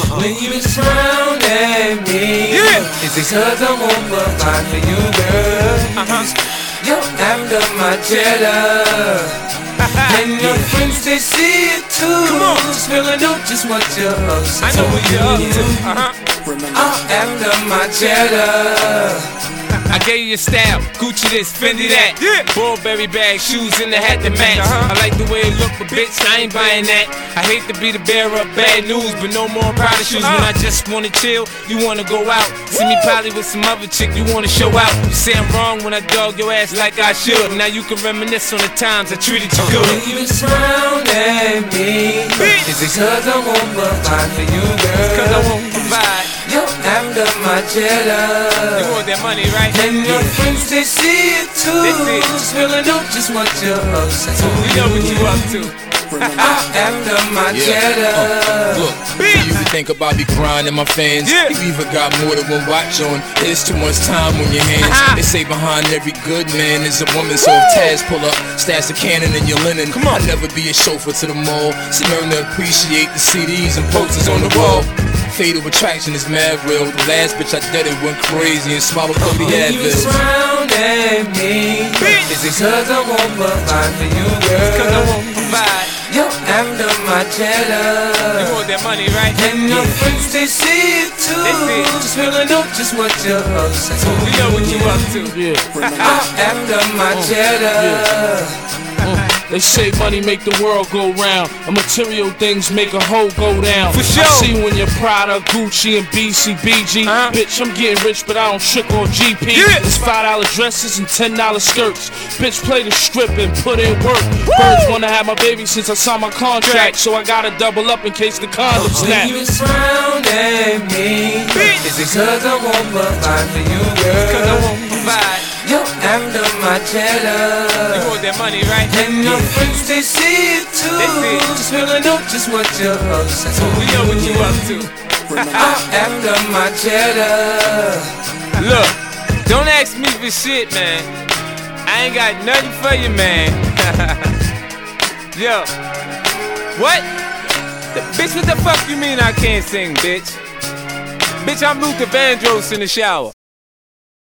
When you frown at me, it's because I won't provide for you, girl. You're after my cheddar. And your friends, they see it too. Just really know just what you're up to. I know what you're up to. I'm after my cheddar. I gave you style, Gucci this, Fendi that. Burberry bag, shoes in the hat to match. I like the way it look, but bitch, I ain't buying that. I hate to be the bearer of bad news, but no more Prada shoes. When I just wanna chill, you wanna go out. See me probably with some other chick, you wanna show out. You say I'm wrong when I dog your ass like I should. Now you can reminisce on the times I treated you good. When you frown at me, is it cause I won't provide for you, girl? It's cause I won't provide. You're after my cheddar. You want that money, right? And your friends, they see it too. They see it. Just really know just what you're up to. We know what you up to. I'm after my cheddar. Look, you used to think about me grinding my fans. You even got more than one watch on. There's too much time on your hands. They say behind every good man is a woman. So if Taz pull up, stash a cannon in your linen. I'll never be a chauffeur to the mall. So learn to appreciate the CDs and posters on the wall. Fatal attraction is mad real. The last bitch I dated went crazy and swallowed 30 Advil. You frown at me, is it cause I won't provide for you, girl? Cause I won't provide. You're after my cheddar. You want that money, right? And your friends, they see it too. They see it. Just really know just what you're up to. We know what you up to. I'm after my cheddar. They say money make the world go round, and material things make a hoe go down. For sure. I see when you're Prada, Gucci, and BCBG. Bitch, I'm getting rich, but I don't trick on GP. It's $5 dresses and $10 skirts. Bitch, play the strip and put in work. Birds wanna have my baby since I signed my contract, so I gotta double up in case the condom snap. When you frown at me, is it cause I won't provide for you, girl? Cause I won't provide. You're after my cheddar. You want that money, right? And your friends, they see it too. They see it. Just really know just what you're up to. We know what you up to. I'm after my cheddar. Look, don't ask me for shit, man. I ain't got nothing for you, man. Yo, what? Bitch, what the fuck you mean I can't sing, bitch? Bitch, I'm Luther Vandross in the shower.